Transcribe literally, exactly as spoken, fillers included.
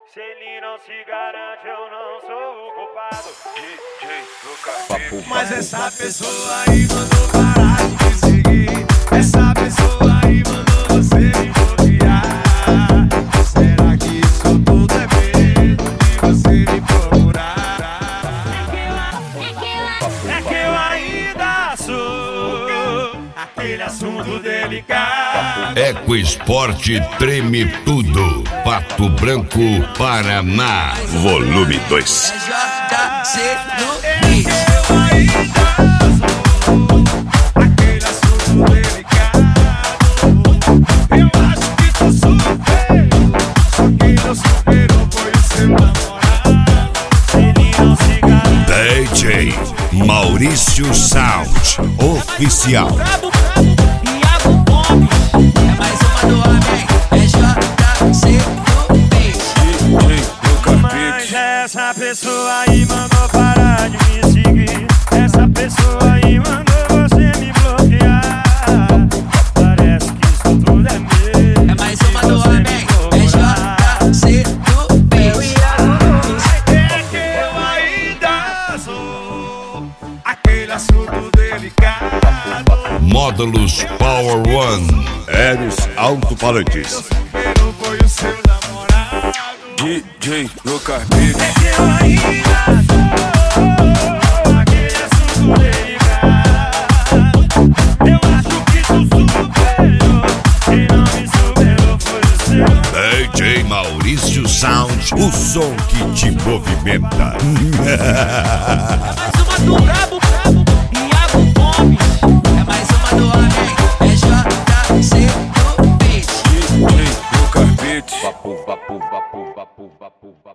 Se ele não se garante, eu não sou o culpado. D J Lucas. Mas essa pessoa aí mandou parar de me seguir. Essa pessoa aí mandou você me bloquear. Será que isso tudo é medo de você me procurar? É que eu ainda sou aquele assunto delicado. Ecoesporte treme tudo. Pato Branco, Paraná. Volume dois. É J C no Beat. Eu ainda sou aquele assunto delicado. Eu acho que tu superou, só quem não superou foi o seu namorado. Ele não se garante. D J Maurício Sound Oficial. Brabo, brabo, Iago Gomes. É mais uma do homem. É J C no Beat. Mas essa pessoa aí mandou parar de me seguir. Essa pessoa aí mandou você me bloquear. Parece que isso tudo é meu. É mais uma do homem. É J C no Beat. É que eu ainda sou aquele assunto delicado. Módulos Power One. Eros Alto-Falantes. Superou foi o seu namorado. D J Lucas. É que eu ainda sou aquele assunto delicado. Eu acho que tu superou. Quem não me superou foi o seu. D J Maurício Sound, o som que te movimenta. Mais uma do brabo, brabo, Iago Gomes. É mais uma do homem. É J C no Beat. D J Lucas Beats. Vapo, vapo, vapo, vapo, vapo.